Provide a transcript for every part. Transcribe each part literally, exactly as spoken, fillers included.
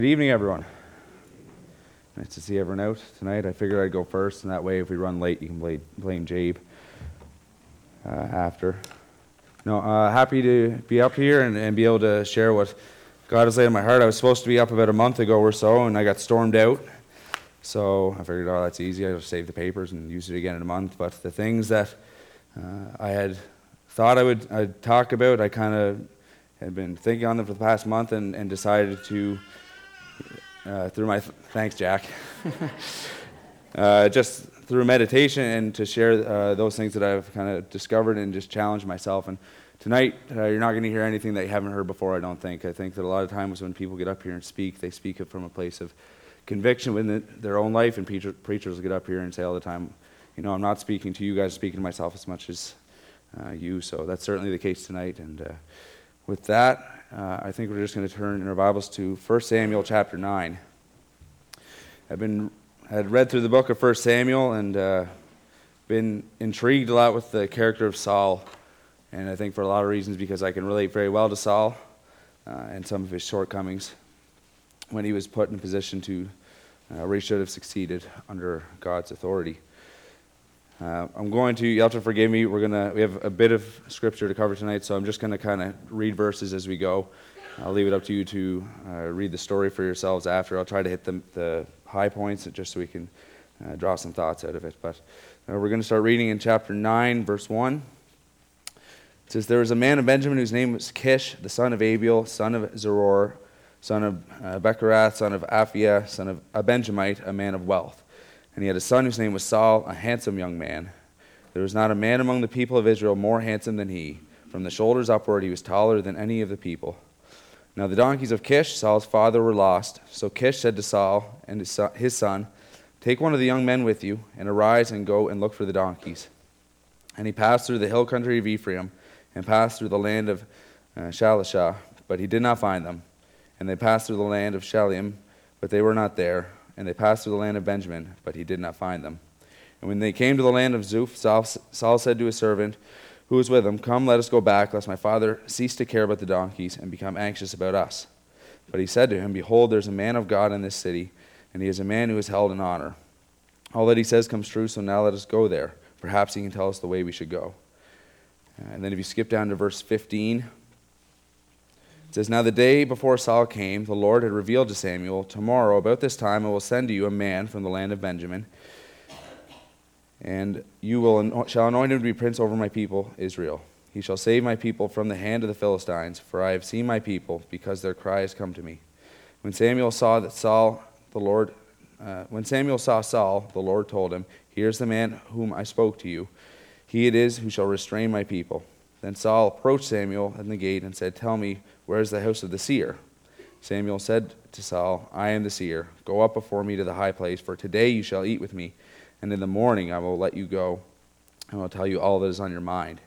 Good evening, everyone. Nice to see everyone out tonight. I figured I'd go first, and that way if we run late, you can blame, blame Jabe uh, after. No, uh, happy to be up here and, and be able to share what God has laid in my heart. I was supposed to be up about a month ago or so, and I got stormed out. So I figured, oh, that's easy. I'll just save the papers and use it again in a month. But the things that uh, I had thought I would I'd talk about, I kind of had been thinking on them for the past month and, and decided to Uh, through my th- thanks, Jack. uh, just through meditation and to share uh, those things that I've kind of discovered and just challenge myself. And tonight, uh, you're not going to hear anything that you haven't heard before. I don't think. I think that a lot of times when people get up here and speak, they speak it from a place of conviction within their own life. And preacher, preachers get up here and say all the time, you know, I'm not speaking to you guys, I'm speaking to myself as much as uh, you. So that's certainly the case tonight. And uh, with that. Uh, I think we're just going to turn in our Bibles to First Samuel chapter nine. I've been had read through the book of First Samuel and uh, been intrigued a lot with the character of Saul, and I think for a lot of reasons because I can relate very well to Saul uh, and some of his shortcomings when he was put in a position to uh, where he should have succeeded under God's authority. Uh, I'm going to, you have to forgive me, we're going to, we have a bit of scripture to cover tonight, so I'm just going to kind of read verses as we go. I'll leave it up to you to uh, read the story for yourselves after. I'll try to hit the, the high points just so we can uh, draw some thoughts out of it. But uh, we're going to start reading in chapter nine, verse one. It says, There was a man of Benjamin whose name was Kish, the son of Abiel, son of Zeror, son of uh, Becherath, son of Aphiah, son of a Benjamite, a man of wealth. And he had a son whose name was Saul, a handsome young man. There was not a man among the people of Israel more handsome than he. From the shoulders upward he was taller than any of the people. Now the donkeys of Kish, Saul's father, were lost. So Kish said to Saul and his son, Take one of the young men with you, and arise and go and look for the donkeys. And he passed through the hill country of Ephraim, and passed through the land of uh, Shalishah, but he did not find them. And they passed through the land of Shalim, but they were not there. And they passed through the land of Benjamin, but he did not find them. And when they came to the land of Zuph, Saul, Saul said to his servant who was with him, Come, let us go back, lest my father cease to care about the donkeys and become anxious about us. But he said to him, Behold, there is a man of God in this city, and he is a man who is held in honor. All that he says comes true, so now let us go there. Perhaps he can tell us the way we should go. And then if you skip down to verse fifteen, it says, Now the day before Saul came, the Lord had revealed to Samuel, Tomorrow, about this time, I will send to you a man from the land of Benjamin, and you will shall anoint him to be prince over my people, Israel. He shall save my people from the hand of the Philistines, for I have seen my people, because their cry has come to me. When Samuel saw that Saul, the Lord, uh, when Samuel saw Saul, the Lord told him, Here is the man whom I spoke to you. He it is who shall restrain my people. Then Saul approached Samuel at the gate and said, Tell me, where is the house of the seer? Samuel said to Saul, I am the seer. Go up before me to the high place, for today you shall eat with me, and in the morning I will let you go, and I will tell you all that is on your mind.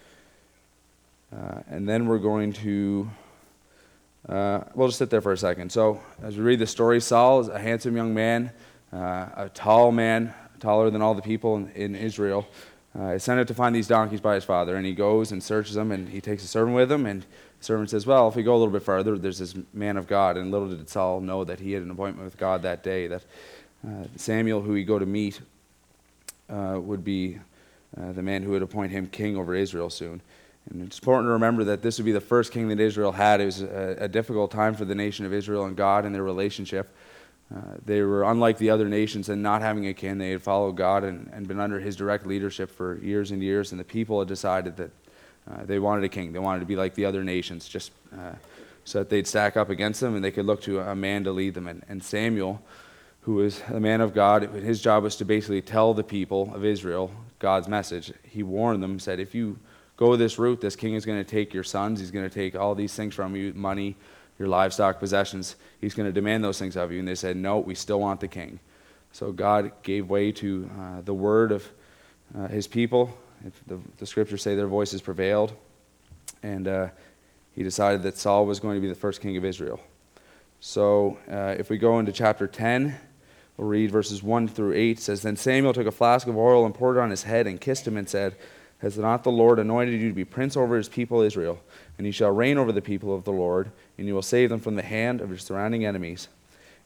Uh, and then we're going to, uh, we'll just sit there for a second. So as we read the story, Saul is a handsome young man, uh, a tall man, taller than all the people in, in Israel. Uh, he's sent out to find these donkeys by his father, and he goes and searches them, and he takes a servant with him, and the servant says, well, if we go a little bit farther, there's this man of God, and little did Saul know that he had an appointment with God that day, that uh, Samuel, who he go to meet, uh, would be uh, the man who would appoint him king over Israel soon. And it's important to remember that this would be the first king that Israel had. It was a, a difficult time for the nation of Israel and God and their relationship. Uh, they were unlike the other nations in not having a king. They had followed God and, and been under his direct leadership for years and years, and the people had decided that uh, they wanted a king. They wanted to be like the other nations, just uh, so that they'd stack up against them and they could look to a man to lead them. And, and Samuel, who was a man of God, his job was to basically tell the people of Israel God's message. He warned them, said, if you go this route, this king is going to take your sons, he's going to take all these things from you, money, your livestock, possessions. He's going to demand those things of you. And they said, no, we still want the king. So God gave way to uh, the word of uh, his people. The, the scriptures say their voices prevailed. And uh, he decided that Saul was going to be the first king of Israel. So uh, if we go into chapter ten, we'll read verses one through eight. It says, Then Samuel took a flask of oil and poured it on his head and kissed him and said, Has not the Lord anointed you to be prince over his people Israel? And you shall reign over the people of the Lord, and you will save them from the hand of your surrounding enemies.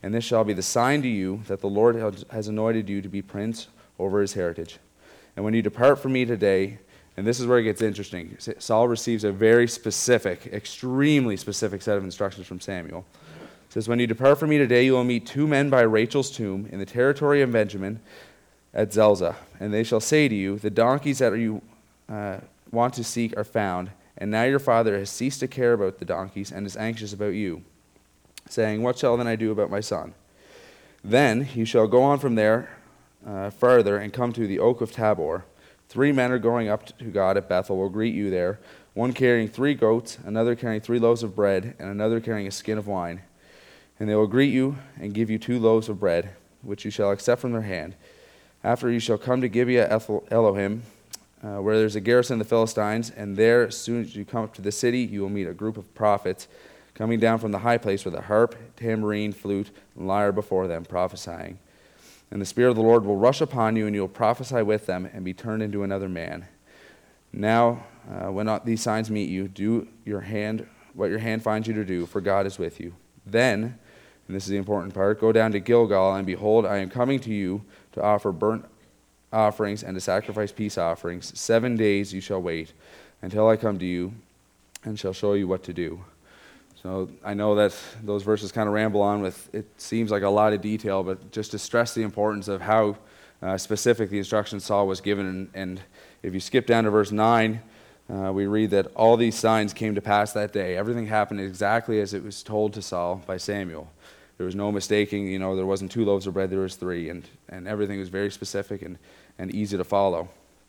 And this shall be the sign to you that the Lord has anointed you to be prince over his heritage. And when you depart from me today," and this is where it gets interesting. Saul receives a very specific, extremely specific set of instructions from Samuel. It says, "When you depart from me today, you will meet two men by Rachel's tomb in the territory of Benjamin at Zelzah. And they shall say to you, the donkeys that you uh, want to seek are found. And now your father has ceased to care about the donkeys and is anxious about you, saying, what shall then I do about my son? Then you shall go on from there uh, farther and come to the oak of Tabor. Three men are going up to God at Bethel will greet you there, one carrying three goats, another carrying three loaves of bread, and another carrying a skin of wine. And they will greet you and give you two loaves of bread, which you shall accept from their hand. After you shall come to Gibeah Elohim, uh, where there is a garrison of the Philistines, and there, as soon as you come up to the city, you will meet a group of prophets coming down from the high place with a harp, tambourine, flute, and lyre before them, prophesying. And the Spirit of the Lord will rush upon you, and you will prophesy with them and be turned into another man. Now, uh, when these signs meet you, do your hand what your hand finds you to do, for God is with you. Then, and this is the important part, go down to Gilgal, and behold, I am coming to you to offer burnt offerings and to sacrifice peace offerings. Seven days you shall wait until I come to you and shall show you what to do." So I know that those verses kind of ramble on with, it seems like a lot of detail, but just to stress the importance of how uh, specific the instruction Saul was given. And, and if you skip down to verse nine, uh, we read that all these signs came to pass that day. Everything happened exactly as it was told to Saul by Samuel. There was no mistaking, you know, there wasn't two loaves of bread, there was three, and, and everything was very specific and, and easy to follow.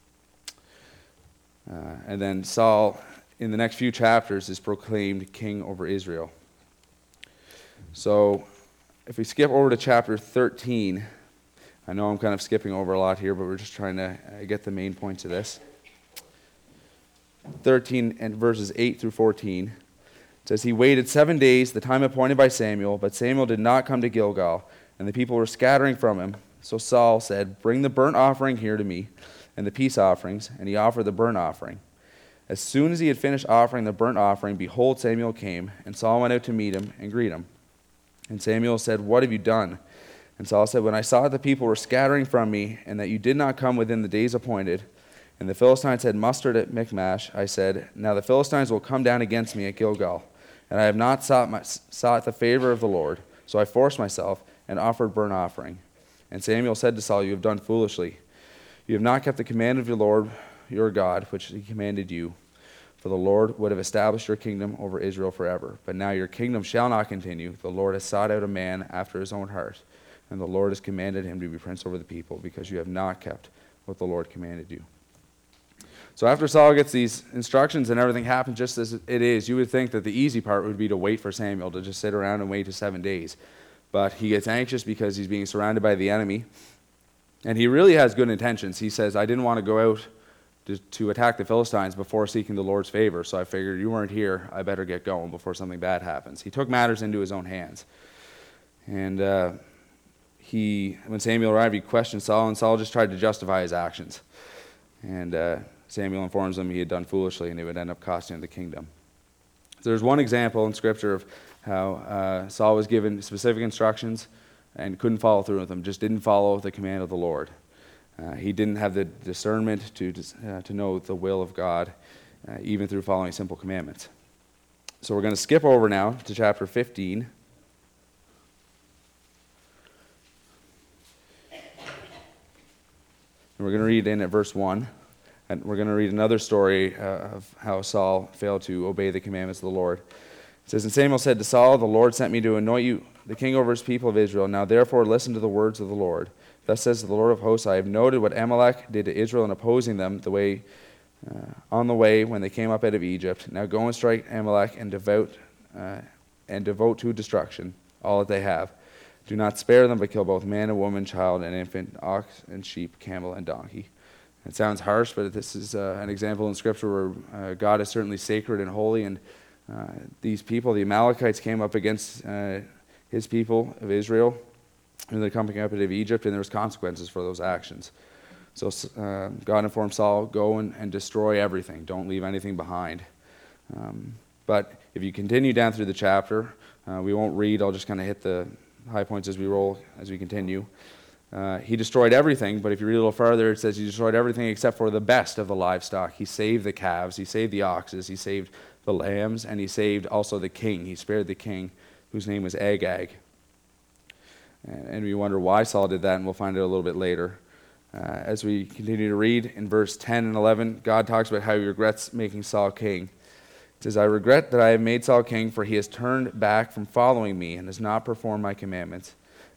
Uh, and then Saul, in the next few chapters, is proclaimed king over Israel. So, if we skip over to chapter thirteen, I know I'm kind of skipping over a lot here, but we're just trying to uh, get the main points of this. thirteen and verses eight through fourteen. It says, "He waited seven days, the time appointed by Samuel, but Samuel did not come to Gilgal, and the people were scattering from him. So Saul said, bring the burnt offering here to me, and the peace offerings, and he offered the burnt offering. As soon as he had finished offering the burnt offering, behold, Samuel came, and Saul went out to meet him and greet him. And Samuel said, what have you done? And Saul said, when I saw that the people were scattering from me, and that you did not come within the days appointed, and the Philistines had mustered at Michmash, I said, now the Philistines will come down against me at Gilgal. And I have not sought, my, sought the favor of the Lord. So I forced myself and offered burnt offering. And Samuel said to Saul, you have done foolishly. You have not kept the command of your Lord, your God, which he commanded you. For the Lord would have established your kingdom over Israel forever. But now your kingdom shall not continue. The Lord has sought out a man after his own heart. And the Lord has commanded him to be prince over the people, because you have not kept what the Lord commanded you. So after Saul gets these instructions and everything happens just as it is, you would think that the easy part would be to wait for Samuel, to just sit around and wait for seven days. But he gets anxious because he's being surrounded by the enemy. And he really has good intentions. He says, I didn't want to go out to, to attack the Philistines before seeking the Lord's favor, so I figured you weren't here, I better get going before something bad happens. He took matters into his own hands. And uh, he, when Samuel arrived, he questioned Saul, and Saul just tried to justify his actions. And uh, Samuel informs him he had done foolishly, and it would end up costing him the kingdom. So there's one example in Scripture of how uh, Saul was given specific instructions and couldn't follow through with them, just didn't follow the command of the Lord. Uh, he didn't have the discernment to, uh, to know the will of God, uh, even through following simple commandments. So we're going to skip over now to chapter fifteen. And we're going to read in at verse one. And we're going to read another story uh, of how Saul failed to obey the commandments of the Lord. It says, and Samuel said to Saul, the Lord sent me to anoint you the king over his people of Israel. Now therefore listen to the words of the Lord. Thus says the Lord of hosts, I have noted what Amalek did to Israel in opposing them the way uh, on the way when they came up out of Egypt. Now go and strike Amalek and devote uh, and devote to destruction all that they have. Do not spare them, but kill both man and woman, child and infant, ox and sheep, camel and donkey. It sounds harsh, but this is uh, an example in Scripture where uh, God is certainly sacred and holy, and uh, these people, the Amalekites, came up against uh, his people of Israel, and they're coming up out of Egypt, and there was consequences for those actions. So uh, God informed Saul, go and, and destroy everything. Don't leave anything behind. Um, but if you continue down through the chapter, uh, we won't read. I'll just kind of hit the high points as we roll, as we continue. Uh, he destroyed everything, but if you read a little further, it says he destroyed everything except for the best of the livestock. He saved the calves, he saved the oxes, he saved the lambs, and he saved also the king. He spared the king, whose name was Agag. And, and we wonder why Saul did that, and we'll find out a little bit later. Uh, as we continue to read in verse ten and eleven, God talks about how he regrets making Saul king. It says, I regret that I have made Saul king, for he has turned back from following me and has not performed my commandments.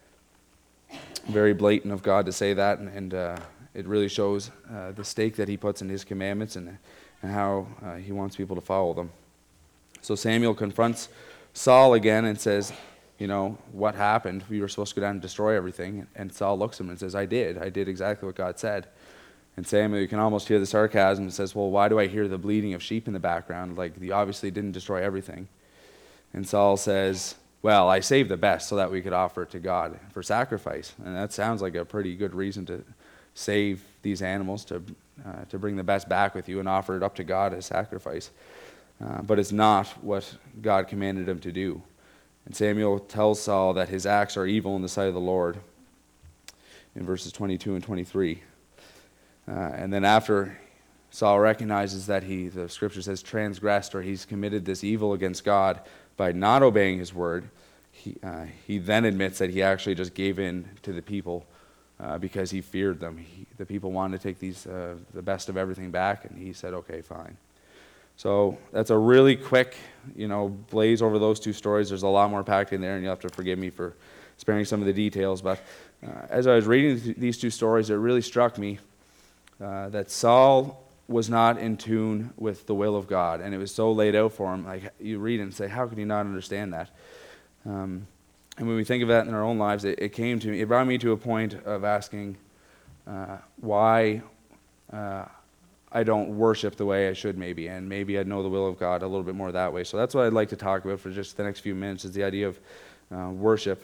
Very blatant of God to say that, and, and uh, it really shows uh, the stake that he puts in his commandments and, and how uh, he wants people to follow them. So Samuel confronts Saul again and says, you know, what happened? We were supposed to go down and destroy everything. And Saul looks at him and says, I did. I did exactly what God said. And Samuel, you can almost hear the sarcasm, and says, well, why do I hear the bleating of sheep in the background? Like, you obviously didn't destroy everything. And Saul says, well, I saved the best so that we could offer it to God for sacrifice. And that sounds like a pretty good reason to save these animals, to uh, to bring the best back with you and offer it up to God as sacrifice. Uh, but it's not what God commanded him to do. And Samuel tells Saul that his acts are evil in the sight of the Lord in verses twenty-two and twenty-three. Uh, and then after Saul recognizes that he, the scripture says, transgressed, or he's committed this evil against God by not obeying his word, he, uh, he then admits that he actually just gave in to the people uh, because he feared them. He, the people wanted to take these uh, the best of everything back, and he said, okay, fine. So that's a really quick, you know, blaze over those two stories. There's a lot more packed in there, and you'll have to forgive me for sparing some of the details. But uh, as I was reading th- these two stories, it really struck me uh, that Saul was not in tune with the will of God, and it was so laid out for him. Like, you read it and say, how can you not understand that? Um, and when we think of that in our own lives, it, it came to me, it brought me to a point of asking uh, why uh, I don't worship the way I should maybe, and maybe I'd know the will of God a little bit more that way. So that's what I'd like to talk about for just the next few minutes, is the idea of uh, worship.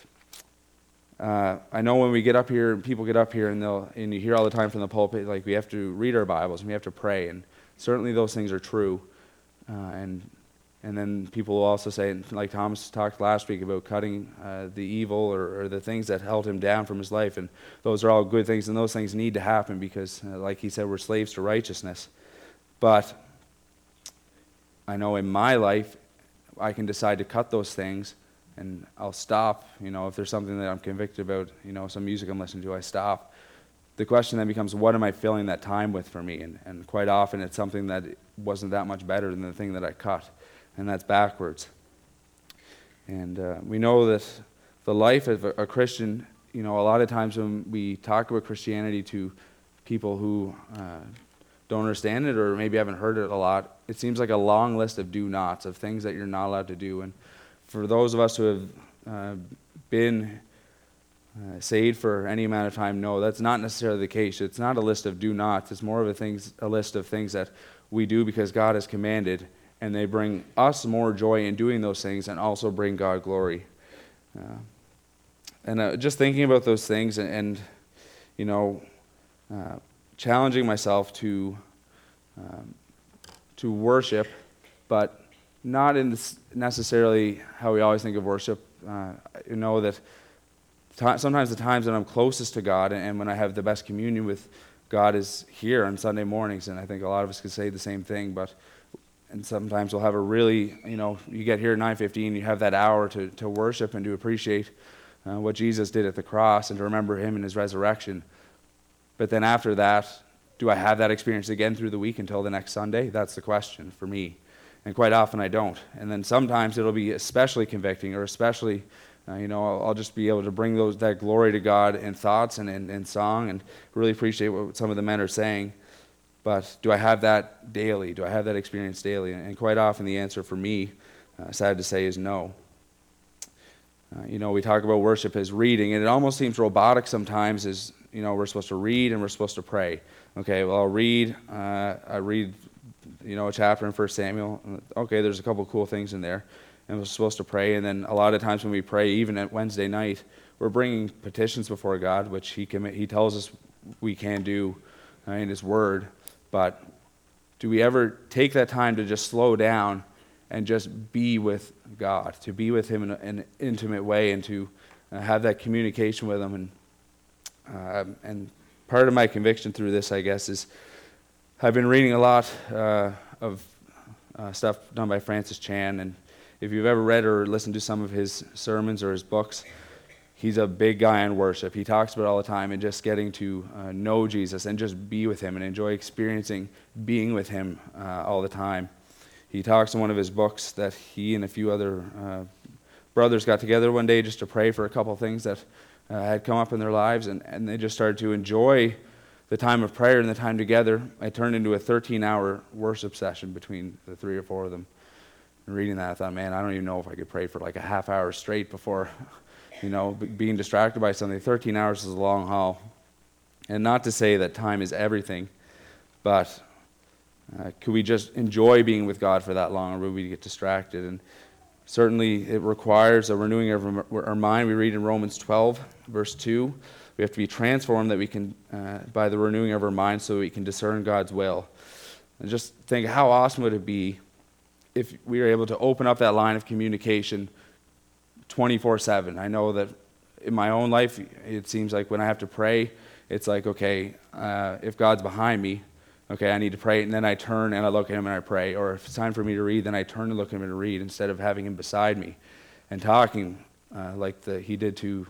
Uh, I know when we get up here, people get up here and they'll, and you hear all the time from the pulpit, like, we have to read our Bibles and we have to pray, and certainly those things are true. Uh, and and then people will also say, like Thomas talked last week about cutting uh, the evil or, or the things that held him down from his life, and those are all good things, and those things need to happen because, uh, like he said, we're slaves to righteousness. But I know in my life, I can decide to cut those things, and I'll stop. You know, if there's something that I'm convicted about, you know, some music I'm listening to, I stop. The question then becomes, what am I filling that time with for me? And, and quite often it's something that wasn't that much better than the thing that I cut, and that's backwards. And uh, we know that the life of a, a Christian, you know, a lot of times when we talk about Christianity to people who uh, don't understand it or maybe haven't heard it a lot, it seems like a long list of do-nots, of things that you're not allowed to do. And for those of us who have uh, been uh, saved for any amount of time, no, that's not necessarily the case. It's not a list of do-nots. It's more of a, things, a list of things that we do because God has commanded, and they bring us more joy in doing those things and also bring God glory. Uh, and uh, just thinking about those things and, and you know, uh, challenging myself to um, to worship, but not in this necessarily how we always think of worship. Uh, you know that t- sometimes the times that I'm closest to God and, and when I have the best communion with God is here on Sunday mornings, and I think a lot of us could say the same thing. But and sometimes we'll have a really, you know, you get here at nine fifteen, you have that hour to, to worship and to appreciate uh, what Jesus did at the cross and to remember him and his resurrection. But then after that, do I have that experience again through the week until the next Sunday? That's the question for me. And quite often I don't. And then sometimes it'll be especially convicting, or especially, uh, you know, I'll, I'll just be able to bring those that glory to God in thoughts and in, in song and really appreciate what some of the men are saying. But do I have that daily? Do I have that experience daily? And quite often the answer for me, uh, sad to say, is no. Uh, you know, we talk about worship as reading, and it almost seems robotic sometimes as, you know, we're supposed to read and we're supposed to pray. Okay, well, I'll read, uh, I read, you know, a chapter in First Samuel. Okay, there's a couple of cool things in there. And we're supposed to pray, and then a lot of times when we pray, even at Wednesday night, we're bringing petitions before God, which he commit, he tells us we can do uh, in his word. But do we ever take that time to just slow down and just be with God, to be with him in an intimate way, and to uh, have that communication with him. And uh, and part of my conviction through this, I guess, is I've been reading a lot uh, of uh, stuff done by Francis Chan, and if you've ever read or listened to some of his sermons or his books, he's a big guy on worship. He talks about it all the time, and just getting to uh, know Jesus and just be with him and enjoy experiencing being with him uh, all the time. He talks in one of his books that he and a few other uh, brothers got together one day just to pray for a couple of things that uh, had come up in their lives, and, and they just started to enjoy the time of prayer and the time together. It turned into a thirteen-hour worship session between the three or four of them. And reading that, I thought, man, I don't even know if I could pray for like a half hour straight before, you know, being distracted by something. thirteen hours is a long haul. And not to say that time is everything, but uh, could we just enjoy being with God for that long, or would we get distracted? And certainly it requires a renewing of our mind. We read in Romans twelve, verse two, we have to be transformed that we can, uh, by the renewing of our mind, so we can discern God's will. And just think, how awesome would it be if we were able to open up that line of communication twenty-four seven. I know that in my own life, it seems like when I have to pray, it's like, okay, uh, if God's behind me, okay, I need to pray, and then I turn and I look at him and I pray. Or if it's time for me to read, then I turn and look at him and read instead of having him beside me and talking uh, like the, he did to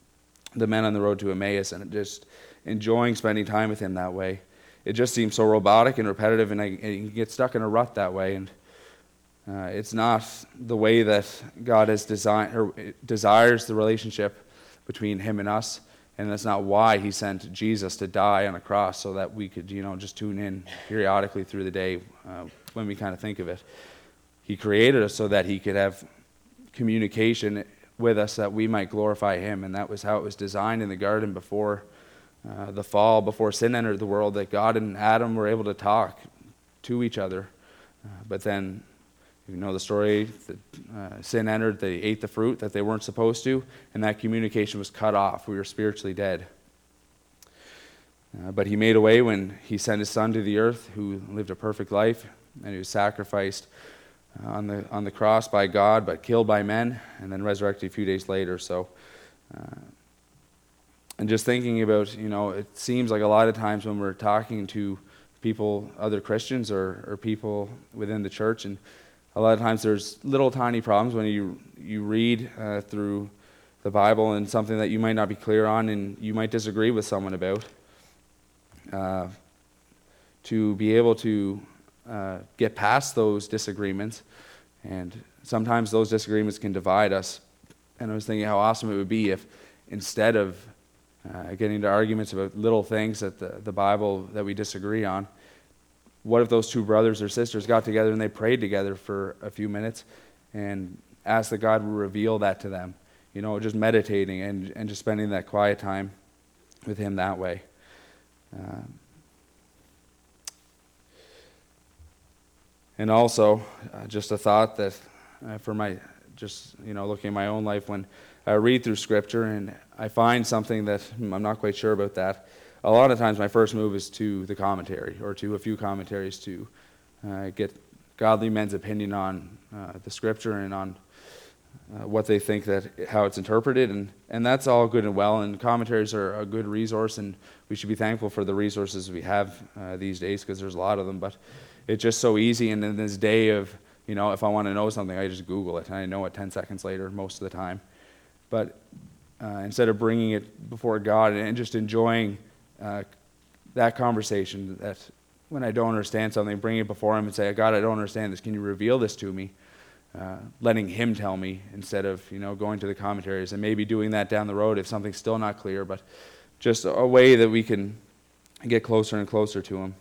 the men on the road to Emmaus, and just enjoying spending time with him that way. It just seems so robotic and repetitive, and I and you get stuck in a rut that way. And Uh, it's not the way that God has designed or desires the relationship between him and us, and that's not why he sent Jesus to die on a cross, so that we could, you know, just tune in periodically through the day uh, when we kind of think of it. He created us so that he could have communication with us, that we might glorify him, and that was how it was designed in the garden before uh, the fall, before sin entered the world, that God and Adam were able to talk to each other. Uh, but then you know the story, that uh, sin entered, they ate the fruit that they weren't supposed to, and that communication was cut off. We were spiritually dead. Uh, but he made a way when he sent his son to the earth, who lived a perfect life, and he was sacrificed uh, on the on the cross by God, but killed by men, and then resurrected a few days later. So, uh, and just thinking about, you know, it seems like a lot of times when we're talking to people, other Christians or, or people within the church, and a lot of times there's little tiny problems when you you read uh, through the Bible, and something that you might not be clear on and you might disagree with someone about. Uh, to be able to uh, get past those disagreements, and sometimes those disagreements can divide us. And I was thinking how awesome it would be if, instead of uh, getting into arguments about little things that the, the Bible that we disagree on, what if those two brothers or sisters got together and they prayed together for a few minutes and asked that God would reveal that to them? You know, just meditating and, and just spending that quiet time with him that way. Um, and also, uh, just a thought that uh, for my, just, you know, looking at my own life, when I read through Scripture and I find something that hmm, I'm not quite sure about that, a lot of times my first move is to the commentary, or to a few commentaries to uh, get godly men's opinion on uh, the Scripture and on uh, what they think, that how it's interpreted, and, and that's all good and well, and commentaries are a good resource, and we should be thankful for the resources we have uh, these days, because there's a lot of them. But it's just so easy, and in this day of, you know, if I want to know something, I just Google it, and I know it ten seconds later most of the time. But uh, instead of bringing it before God and just enjoying Uh, that conversation, that when I don't understand something, bring it before him and say, God, I don't understand this. Can you reveal this to me? Uh, letting him tell me, instead of, you know, going to the commentaries, and maybe doing that down the road if something's still not clear, but just a way that we can get closer and closer to him.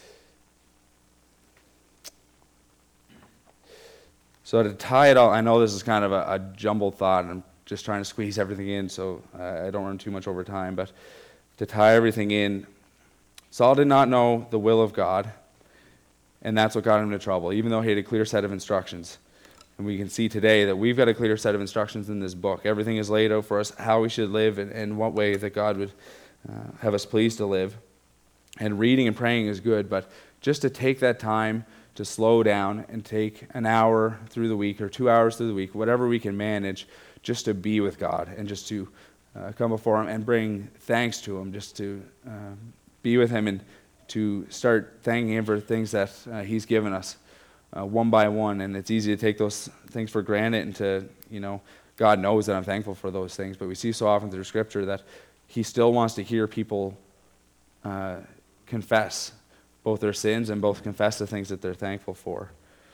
So to tie it all, I know this is kind of a, a jumbled thought, and I'm just trying to squeeze everything in so uh, I don't run too much over time, but to tie everything in, Saul did not know the will of God, and that's what got him into trouble, even though he had a clear set of instructions. And we can see today that we've got a clear set of instructions in this book. Everything is laid out for us, how we should live, and, and what way that God would uh, have us pleased to live. And reading and praying is good, but just to take that time to slow down and take an hour through the week or two hours through the week, whatever we can manage, just to be with God and just to uh, come before him and bring thanks to him, just to uh, be with him and to start thanking him for things that uh, he's given us uh, one by one. And it's easy to take those things for granted and to, you know, God knows that I'm thankful for those things. But we see so often through Scripture that he still wants to hear people uh, confess both their sins and both confess the things that they're thankful for.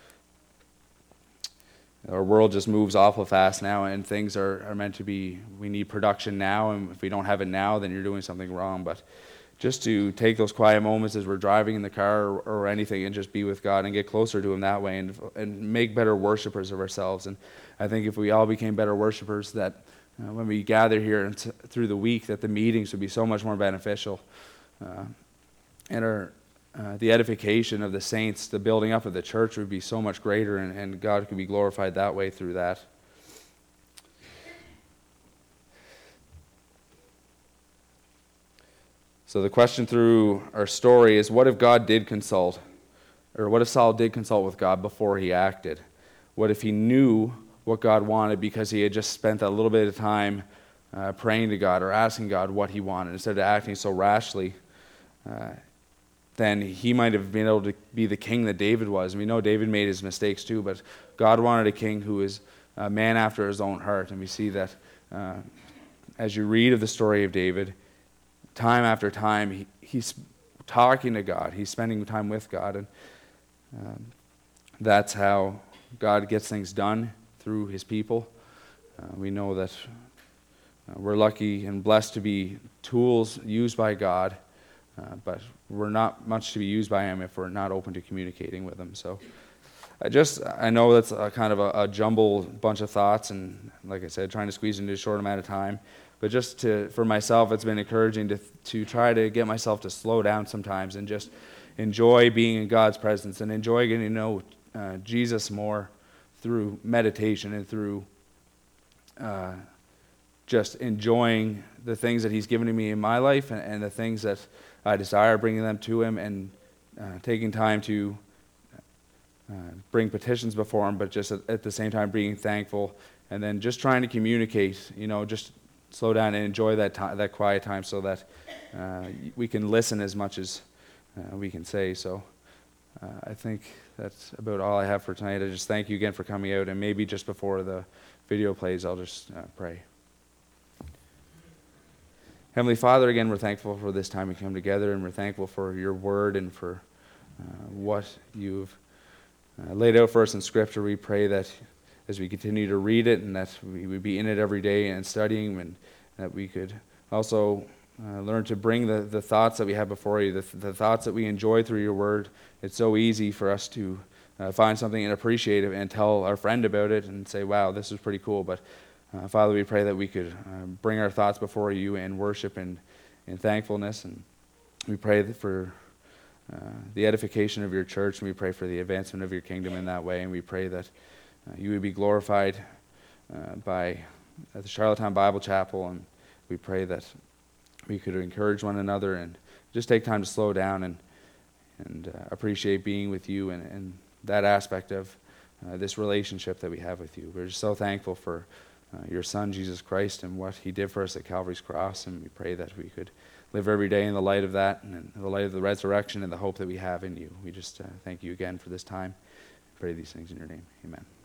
Our world just moves awful fast now, and things are, are meant to be, we need production now, and if we don't have it now, then you're doing something wrong. But just to take those quiet moments as we're driving in the car or, or anything and just be with God and get closer to him that way and, and make better worshipers of ourselves. And I think if we all became better worshipers, that uh, when we gather here and t- through the week, that the meetings would be so much more beneficial. Uh, and our Uh, the edification of the saints, the building up of the church would be so much greater, and, and God could be glorified that way through that. So the question through our story is, what if God did consult, or what if Saul did consult with God before he acted? What if he knew what God wanted because he had just spent a little bit of time uh, praying to God or asking God what he wanted instead of acting so rashly? Uh, then he might have been able to be the king that David was. And we know David made his mistakes too, but God wanted a king who is a man after his own heart. And we see that uh, as you read of the story of David, time after time, he, he's talking to God. He's spending time with God. And um, that's how God gets things done through his people. Uh, we know that uh, we're lucky and blessed to be tools used by God. Uh, but we're not much to be used by him if we're not open to communicating with him. So I just, I know that's a kind of a, a jumbled bunch of thoughts, and like I said, trying to squeeze into a short amount of time. But just to, for myself, it's been encouraging to to try to get myself to slow down sometimes and just enjoy being in God's presence and enjoy getting to know uh, Jesus more through meditation and through uh, just enjoying the things that he's given to me in my life and, and the things that I desire, bringing them to him and uh, taking time to uh, bring petitions before him, but just at, at the same time being thankful, and then just trying to communicate, you know, just slow down and enjoy that time, that quiet time, so that uh, we can listen as much as uh, we can say. So uh, I think that's about all I have for tonight. I just thank you again for coming out, and maybe just before the video plays, I'll just uh, pray. Heavenly Father, again, we're thankful for this time we come together, and we're thankful for your word and for uh, what you've uh, laid out for us in Scripture. We pray that as we continue to read it and that we would be in it every day and studying, and that we could also uh, learn to bring the, the thoughts that we have before you, the, the thoughts that we enjoy through your word. It's so easy for us to uh, find something and appreciate it and tell our friend about it and say, wow, this is pretty cool. But Uh, Father, we pray that we could uh, bring our thoughts before you and worship and in thankfulness. And we pray that for uh, the edification of your church, and we pray for the advancement of your kingdom in that way. And we pray that uh, you would be glorified uh, by at the Charlottetown Bible Chapel. And we pray that we could encourage one another and just take time to slow down and and uh, appreciate being with you and, and that aspect of uh, this relationship that we have with you. We're just so thankful for Uh, your Son, Jesus Christ, and what he did for us at Calvary's cross, and we pray that we could live every day in the light of that and in the light of the resurrection and the hope that we have in you. We just uh, thank you again for this time. I pray these things in your name. Amen.